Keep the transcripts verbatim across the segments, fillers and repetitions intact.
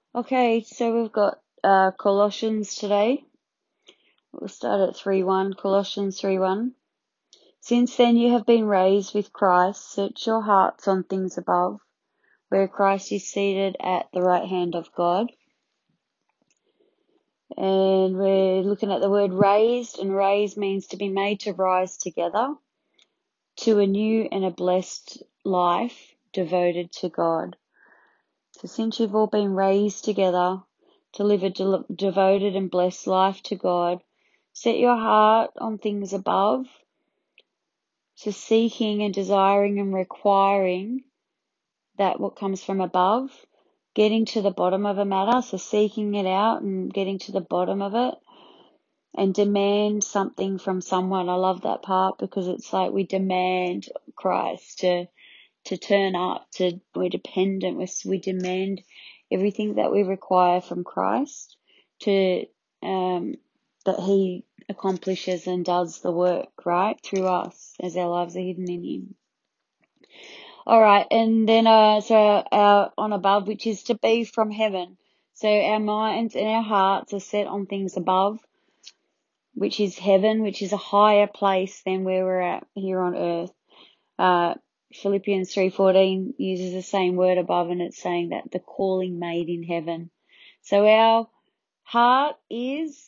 Okay, so we've got uh, Colossians today. We'll start at three one, Colossians three one. Since then you have been raised with Christ, set your hearts on things above, where Christ is seated at the right hand of God. And we're looking at the word raised, and raised means to be made to rise together to a new and a blessed life devoted to God. So since you've all been raised together to live a de- devoted and blessed life to God, set your heart on things above, so seeking and desiring and requiring that what comes from above, getting to the bottom of a matter, so seeking it out and getting to the bottom of it, and demand something from someone. I love that part because it's like we demand Christ to to turn up, to we're dependent, we, we demand everything that we require from Christ to um, that He accomplishes and does the work, right, through us as our lives are hidden in Him. All right, and then uh, so our on above, which is to be from heaven. So our minds and our hearts are set on things above, which is heaven, which is a higher place than where we're at here on earth. Uh, Philippians three fourteen uses the same word above, and it's saying that the calling made in heaven. So our heart is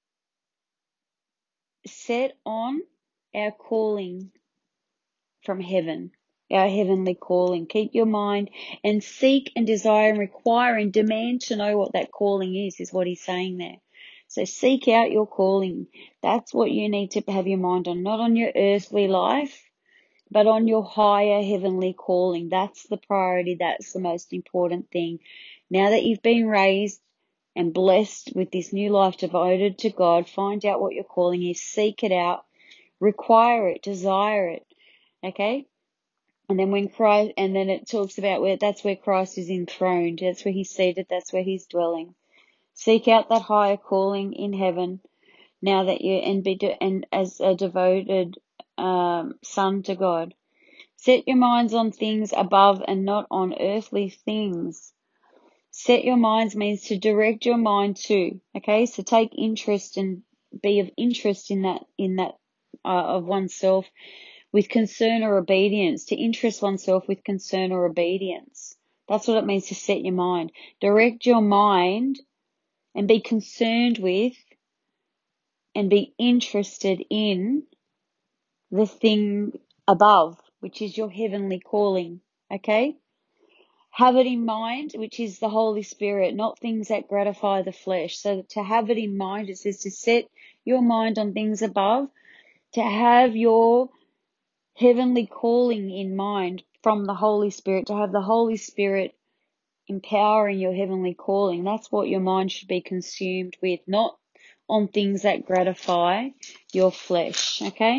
set on our calling from heaven, our heavenly calling. Keep your mind and seek and desire and require and demand to know what that calling is, is what he's saying there. So seek out your calling. That's what you need to have your mind on, not on your earthly life, but on your higher heavenly calling. That's the priority. That's the most important thing. Now that you've been raised and blessed with this new life devoted to God, find out what your calling is, seek it out, require it, desire it. Okay? And then when Christ, and then it talks about where that's where Christ is enthroned. That's where he's seated. That's where he's dwelling. Seek out that higher calling in heaven. Now that you and be and as a devoted um, son to God. Set your minds on things above and not on earthly things. Set your minds means to direct your mind to, okay? So take interest and be of interest in that, in that, uh, of oneself with concern or obedience, to interest oneself with concern or obedience. That's what it means to set your mind. Direct your mind and be concerned with and be interested in the thing above, which is your heavenly calling, okay? Have it in mind, which is the Holy Spirit, not things that gratify the flesh. So to have it in mind, it says to set your mind on things above, to have your heavenly calling in mind from the Holy Spirit, to have the Holy Spirit empowering your heavenly calling. That's what your mind should be consumed with, not on things that gratify your flesh, okay?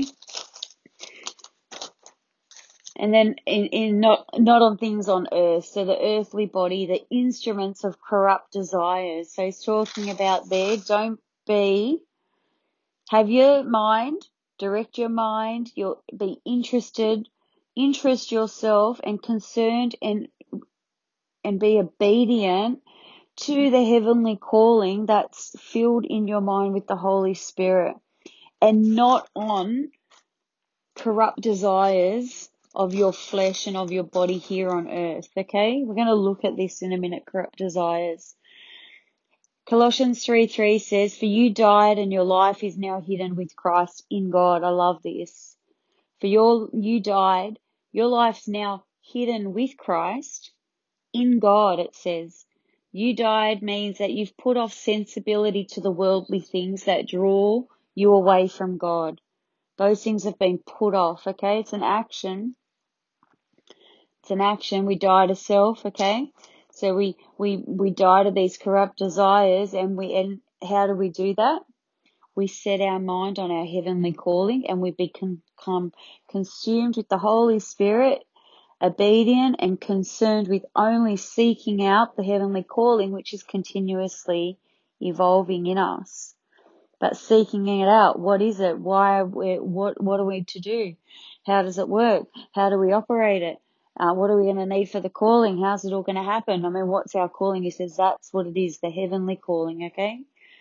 And then in, in not not on things on earth, so the earthly body, the instruments of corrupt desires. So he's talking about there, don't be, have your mind, direct your mind, you'll be interested, interest yourself and concerned and and be obedient to the heavenly calling that's filled in your mind with the Holy Spirit, and not on corrupt desires of your flesh and of your body here on earth, okay? We're going to look at this in a minute, corrupt desires. Colossians three three says, for you died and your life is now hidden with Christ in God. I love this. For your, you died, your life's now hidden with Christ in God, it says. You died means that you've put off sensibility to the worldly things that draw you away from God. Those things have been put off, okay? It's an action. It's an action. We die to self, okay? So we, we, we die to these corrupt desires, and we, and how do we do that? We set our mind on our heavenly calling, and we become consumed with the Holy Spirit, obedient and concerned with only seeking out the heavenly calling, which is continuously evolving in us. But seeking it out, what is it? Why are we, what, what are we to do? How does it work? How do we operate it? Uh, what are we going to need for the calling? How's it all going to happen? I mean, what's our calling? He says that's what it is, the heavenly calling, okay?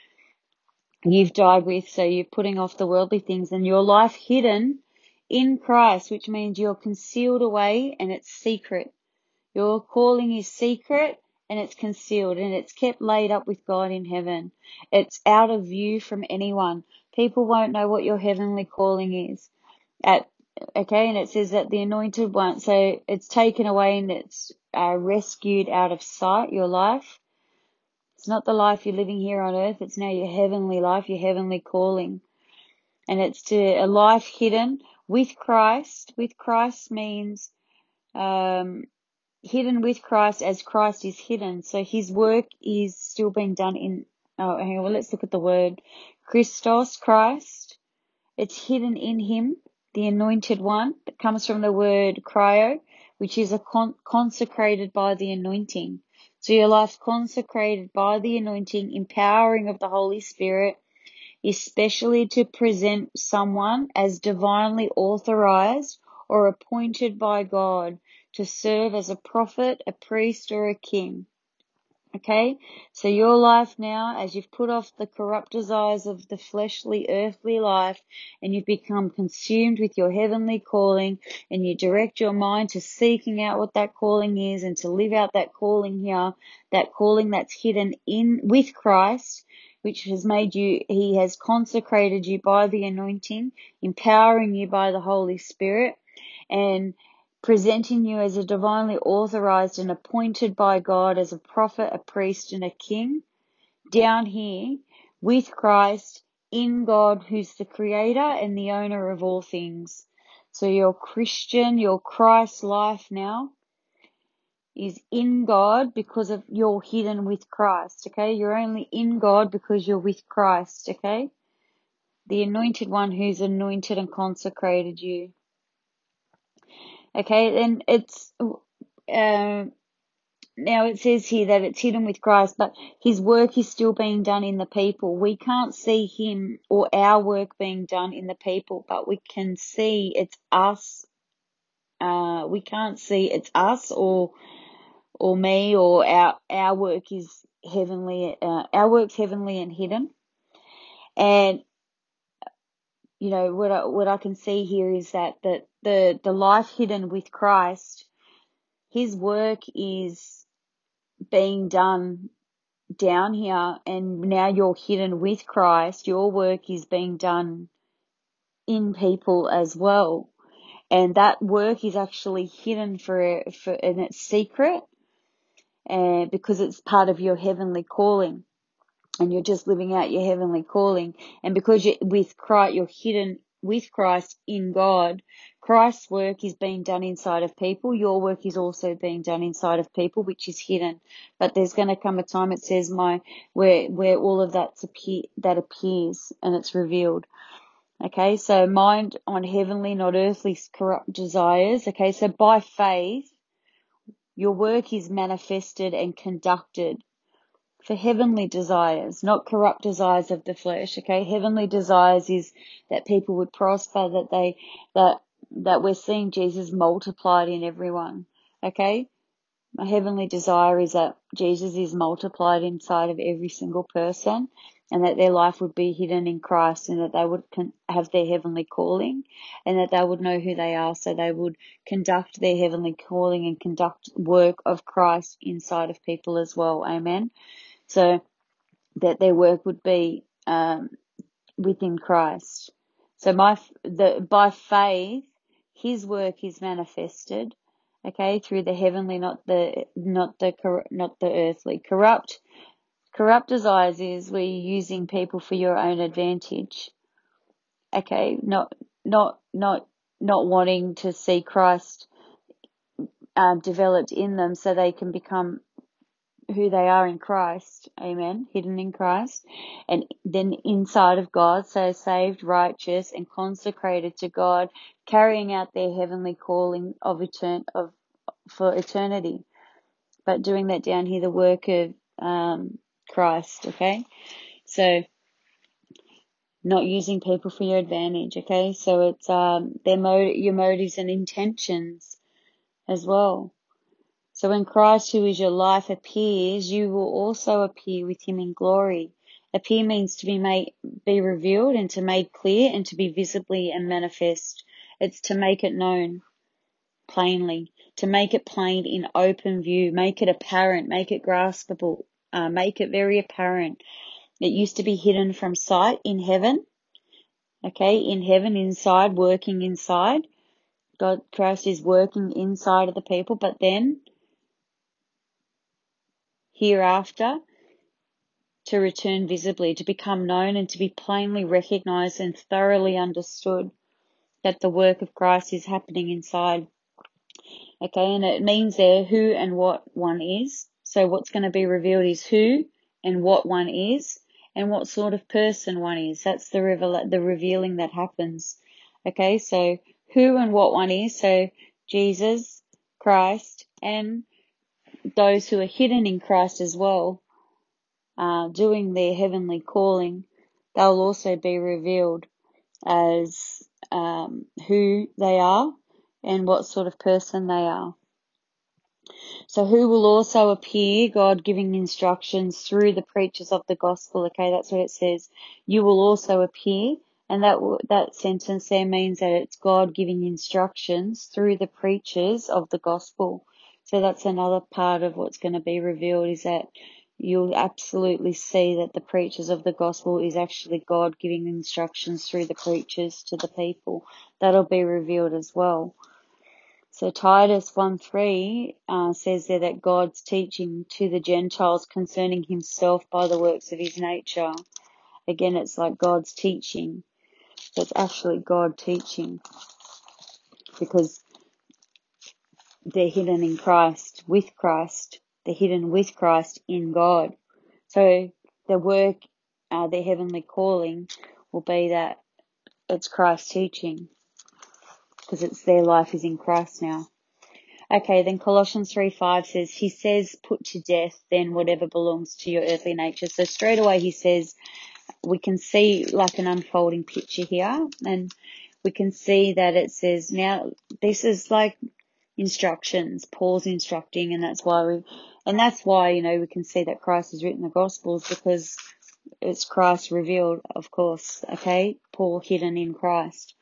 You've died with, so you're putting off the worldly things, and your life hidden in Christ, which means you're concealed away and it's secret. Your calling is secret and it's concealed and it's kept laid up with God in heaven. It's out of view from anyone. People won't know what your heavenly calling is. At okay, and it says that the anointed one, so it's taken away and it's uh, rescued out of sight, your life. It's not the life you're living here on earth, it's now your heavenly life, your heavenly calling. And it's to a life hidden with Christ. With Christ means um, hidden with Christ as Christ is hidden. So his work is still being done in, oh, hang on, well, let's look at the word. Christos, Christ. It's hidden in him, the anointed one. That comes from the word cryo, which is a con- consecrated by the anointing. So your life's consecrated by the anointing, empowering of the Holy Spirit, especially to present someone as divinely authorized or appointed by God to serve as a prophet, a priest, or a king. Okay, so your life now, as you've put off the corrupt desires of the fleshly, earthly life, and you've become consumed with your heavenly calling, and you direct your mind to seeking out what that calling is and to live out that calling here, that calling that's hidden in with Christ, which has made you, he has consecrated you by the anointing, empowering you by the Holy Spirit, and presenting you as a divinely authorized and appointed by God as a prophet, a priest, and a king, down here with Christ in God, who's the creator and the owner of all things. So your Christian, your Christ life now is in God because of you're hidden with Christ, okay? You're only in God because you're with Christ, okay? The anointed one who's anointed and consecrated you. Okay, then it's, uh, now it says here that it's hidden with Christ, but his work is still being done in the people. We can't see him or our work being done in the people, but we can see it's us. Uh, we can't see it's us or, or me or our, our work is heavenly, uh, our work's heavenly and hidden. And, you know, what I, what I can see here is that the, the, the life hidden with Christ, his work is being done down here, and now you're hidden with Christ. Your work is being done in people as well, and that work is actually hidden for for and it's secret, and because it's part of your heavenly calling, and you're just living out your heavenly calling, and because you're with Christ, you're hidden with Christ in God. Christ's work is being done inside of people. Your work is also being done inside of people, which is hidden. But there's going to come a time, it says, my where where all of that's appear that appears and it's revealed. Okay, so mind on heavenly, not earthly, corrupt desires. Okay, so by faith, your work is manifested and conducted for heavenly desires, not corrupt desires of the flesh. Okay, heavenly desires is that people would prosper, that they that that we're seeing Jesus multiplied in everyone. Okay, my heavenly desire is that Jesus is multiplied inside of every single person, and that their life would be hidden in Christ, and that they would con- have their heavenly calling, and that they would know who they are, so they would conduct their heavenly calling and conduct work of Christ inside of people as well. Amen. So that their work would be um, within Christ. So my the by faith, his work is manifested, okay, through the heavenly, not the not the not the earthly. Corrupt corrupt desires is where you're using people for your own advantage, okay, not not not not wanting to see Christ um, developed in them so they can become who they are in Christ, amen, hidden in Christ, and then inside of God, so saved, righteous, and consecrated to God, carrying out their heavenly calling of etern- of for eternity, but doing that down here, the work of um, Christ, okay, so not using people for your advantage, okay, so it's um their mo- your motives and intentions as well. So when Christ, who is your life, appears, you will also appear with him in glory. Appear means to be made, be revealed and to made clear and to be visibly and manifest. It's to make it known plainly, to make it plain in open view, make it apparent, make it graspable, uh, make it very apparent. It used to be hidden from sight in heaven. Okay, in heaven, inside, working inside. God, Christ is working inside of the people, but then hereafter, to return visibly, to become known and to be plainly recognized and thoroughly understood that the work of Christ is happening inside. Okay, and it means there who and what one is. So what's going to be revealed is who and what one is and what sort of person one is. That's the reveal, the revealing that happens. Okay, so who and what one is. So Jesus, Christ, and those who are hidden in Christ as well, uh, doing their heavenly calling, they'll also be revealed as um, who they are and what sort of person they are. So who will also appear, God giving instructions through the preachers of the gospel. Okay, that's what it says. You will also appear. And that that sentence there means that it's God giving instructions through the preachers of the gospel. So that's another part of what's going to be revealed, is that you'll absolutely see that the preachers of the gospel is actually God giving instructions through the preachers to the people. That'll be revealed as well. So Titus one three uh, says there that God's teaching to the Gentiles concerning himself by the works of his nature. Again, it's like God's teaching. So it's actually God teaching, because they're hidden in Christ, with Christ. They're hidden with Christ in God. So the work, uh, their heavenly calling will be that it's Christ teaching, because it's their life is in Christ now. Okay, then Colossians three five says, he says, put to death then whatever belongs to your earthly nature. So straight away he says, we can see like an unfolding picture here, and we can see that it says, now this is like instructions, Paul's instructing, and that's why we, and that's why, you know, we can see that Christ has written the Gospels, because it's Christ revealed, of course, okay, Paul hidden in Christ.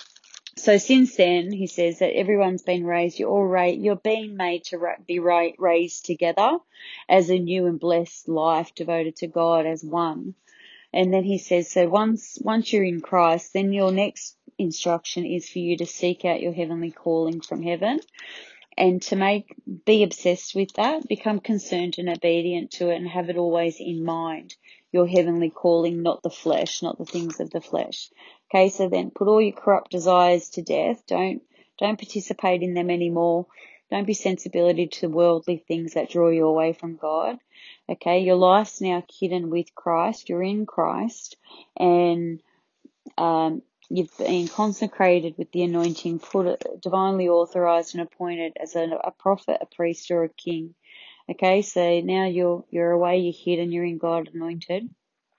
So since then, he says that everyone's been raised, you're all ra- you're being made to ra- be ra- raised together as a new and blessed life devoted to God as one. And then he says, so once, once you're in Christ, then your next instruction is for you to seek out your heavenly calling from heaven, and to make, be obsessed with that, become concerned and obedient to it, and have it always in mind. Your heavenly calling, not the flesh, not the things of the flesh. Okay, so then put all your corrupt desires to death. Don't, don't participate in them anymore. Don't be sensibility to worldly things that draw you away from God. Okay, your life's now hidden with Christ. You're in Christ, and um, you've been consecrated with the anointing, put divinely authorized and appointed as a, a prophet, a priest, or a king. Okay, so now you're you're away, you're hidden, you're in God anointed.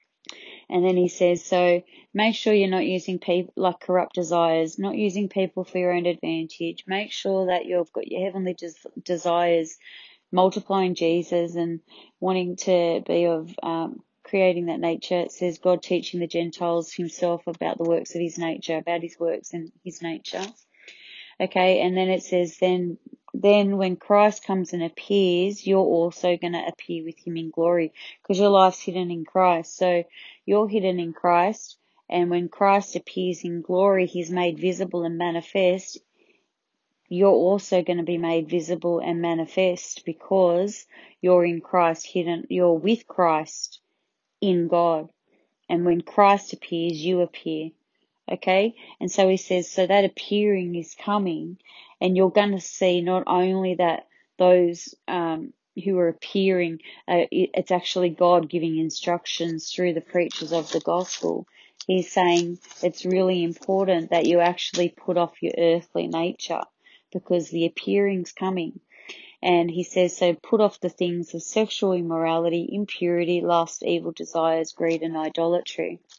And then he says, so make sure you're not using people like corrupt desires, not using people for your own advantage. Make sure that you've got your heavenly des- desires, multiplying Jesus and wanting to be of um, creating that nature. It says God teaching the Gentiles himself about the works of his nature, about his works and his nature. Okay, and then it says then then when Christ comes and appears, you're also going to appear with him in glory, because your life's hidden in Christ. So you're hidden in Christ, and when Christ appears in glory, he's made visible and manifest. You're also going to be made visible and manifest, because you're in Christ, hidden, you're with Christ in God. And when Christ appears, you appear. Okay? And so he says, so that appearing is coming, and you're going to see not only that those um, who are appearing, uh, it's actually God giving instructions through the preachers of the gospel. He's saying it's really important that you actually put off your earthly nature, because the appearing's coming. And he says, so put off the things of sexual immorality, impurity, lust, evil desires, greed, and idolatry.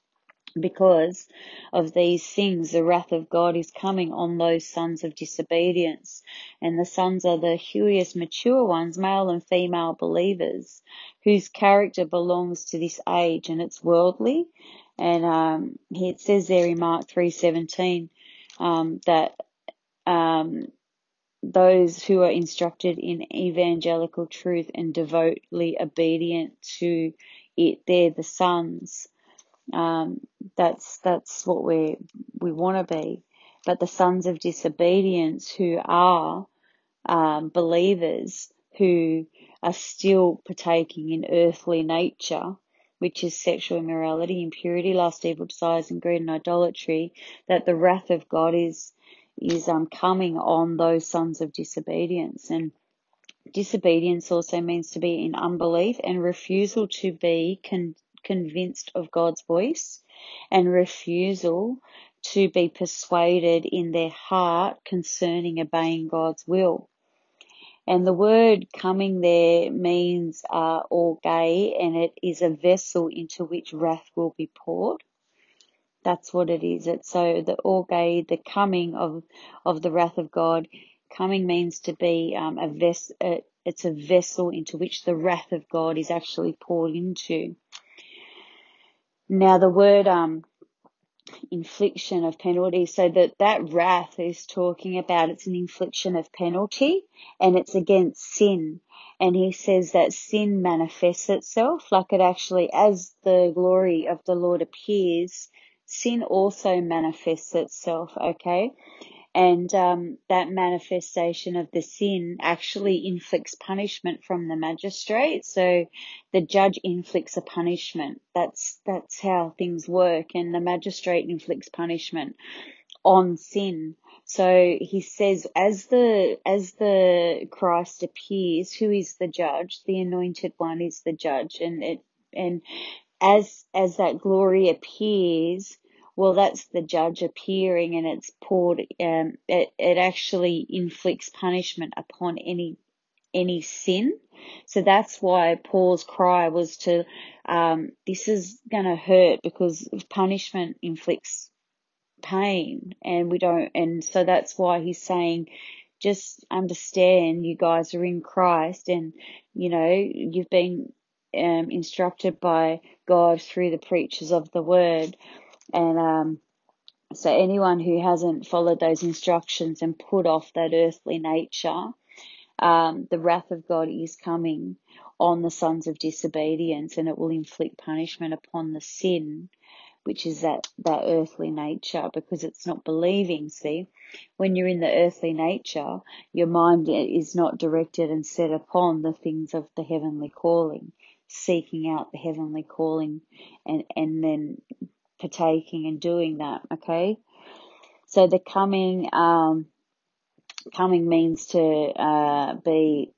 Because of these things, the wrath of God is coming on those sons of disobedience. And the sons are the huious mature ones, male and female believers, whose character belongs to this age and it's worldly. And um, it says there in Mark three seventeen um, that um, those who are instructed in evangelical truth and devotedly obedient to it, they're the sons. Um, that's that's what we we want to be. But the sons of disobedience, who are um, believers, who are still partaking in earthly nature, which is sexual immorality, impurity, lust, evil desires, and greed and idolatry, that the wrath of God is is um coming on those sons of disobedience. And disobedience also means to be in unbelief and refusal to be con- convinced of God's voice, and refusal to be persuaded in their heart concerning obeying God's will. And the word coming there means uh, orge, and it is a vessel into which wrath will be poured. That's what it is. It's so the orge, the coming of of the wrath of God. Coming means to be um, a vessel. It's a vessel into which the wrath of God is actually poured into. Now, the word um, infliction of penalty, so that that wrath is talking about, it's an infliction of penalty, and it's against sin. And he says that sin manifests itself, like it actually, as the glory of the Lord appears, sin also manifests itself, okay? And um, that manifestation of the sin actually inflicts punishment from the magistrate. So the judge inflicts a punishment. That's that's how things work. And the magistrate inflicts punishment on sin. So he says, as the as the Christ appears, who is the judge? The Anointed One is the judge, and it and as as that glory appears, well, that's the judge appearing, and it's poured. Um, it it actually inflicts punishment upon any any sin. So that's why Paul's cry was to, um, this is going to hurt, because punishment inflicts pain, and we don't. And so that's why he's saying, just understand, you guys are in Christ, and you know you've been um, instructed by God through the preachers of the word. And um, so anyone who hasn't followed those instructions and put off that earthly nature, um, the wrath of God is coming on the sons of disobedience, and it will inflict punishment upon the sin, which is that, that earthly nature, because it's not believing. See, when you're in the earthly nature, your mind is not directed and set upon the things of the heavenly calling, seeking out the heavenly calling, and, and then partaking and doing that, okay? So the coming, um, coming means to uh, be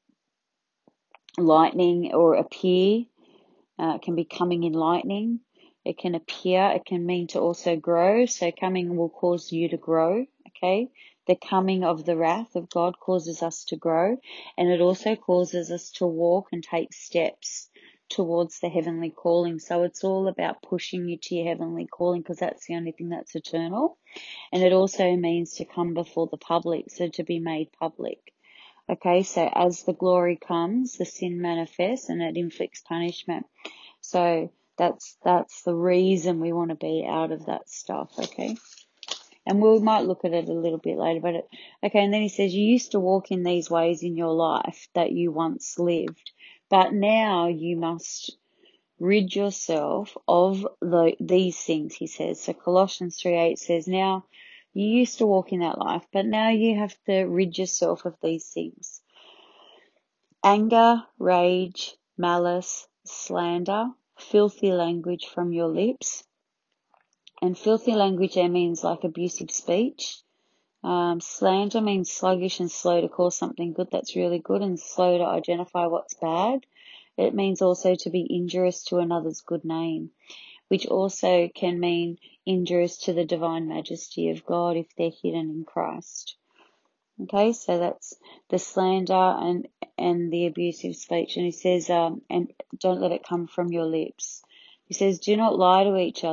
lightning or appear. Uh, it can be coming in lightning. It can appear. It can mean to also grow. So coming will cause you to grow, okay? The coming of the wrath of God causes us to grow, and it also causes us to walk and take steps towards the heavenly calling. So it's all about pushing you to your heavenly calling, because that's the only thing that's eternal. And it also means to come before the public, so to be made public. Okay, so as the glory comes, the sin manifests, and it inflicts punishment. So that's that's the reason we want to be out of that stuff, okay? And we might look at it a little bit later, but it, okay, and then he says, you used to walk in these ways in your life that you once lived, but now you must rid yourself of the, these things, he says. So Colossians three eight says, now you used to walk in that life, but now you have to rid yourself of these things: anger, rage, malice, slander, filthy language from your lips. And filthy language there means like abusive speech. Um, slander means sluggish and slow to call something good that's really good, and slow to identify what's bad. It means also to be injurious to another's good name, which also can mean injurious to the divine majesty of God if they're hidden in Christ. Okay, so that's the slander and, and the abusive speech. And he says, um, and don't let it come from your lips. He says, do not lie to each other,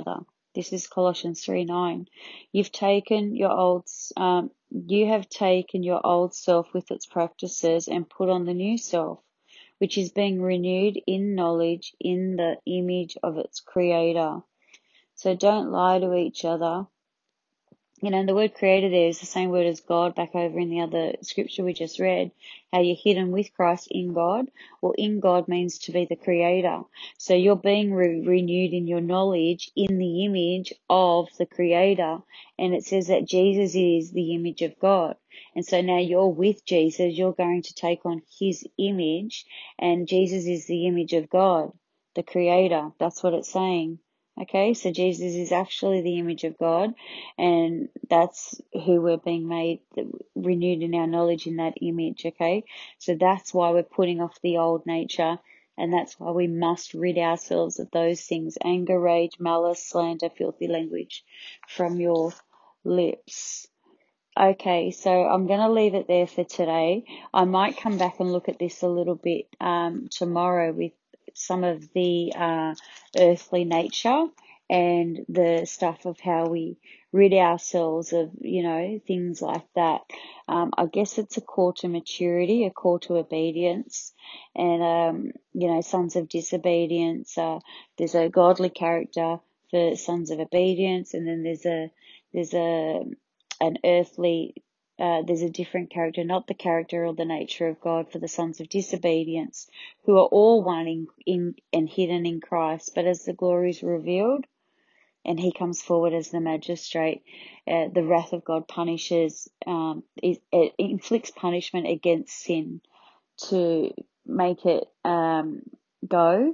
This is Colossians three nine. You've taken your old, um, you have taken your old self with its practices and put on the new self, which is being renewed in knowledge in the image of its creator. So don't lie to each other. You know, the word creator there is the same word as God back over in the other scripture we just read, how you're hidden with Christ in God. Well, in God means to be the creator. So you're being re- renewed in your knowledge in the image of the creator. And it says that Jesus is the image of God. And so now you're with Jesus, you're going to take on his image, and Jesus is the image of God, the creator. That's what it's saying. Okay, so Jesus is actually the image of God, and that's who we're being made, renewed in our knowledge in that image. Okay, so that's why we're putting off the old nature, and that's why we must rid ourselves of those things: anger, rage, malice, slander, filthy language from your lips. Okay, so I'm going to leave it there for today. I might come back and look at this a little bit um, tomorrow with some of the uh, earthly nature and the stuff of how we rid ourselves of, you know, things like that. Um, I guess it's a call to maturity, a call to obedience, and, um, you know, sons of disobedience. Uh, there's a godly character for sons of obedience, and then there's a there's a an earthly, uh, there's a different character, not the character or the nature of God, for the sons of disobedience, who are all one in, in and hidden in Christ. But as the glory is revealed, and he comes forward as the magistrate, uh, the wrath of God punishes, um, it, it inflicts punishment against sin to make it um, go,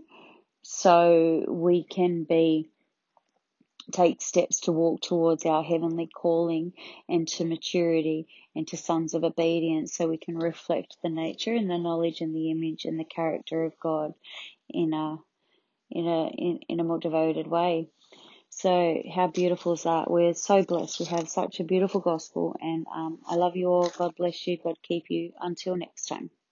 so we can be take steps to walk towards our heavenly calling and to maturity and to sons of obedience, so we can reflect the nature and the knowledge and the image and the character of God in a in a in, in a more devoted way. So how beautiful is that? We're so blessed. We have such a beautiful gospel, and um, I love you all. God bless you. God keep you. Until next time.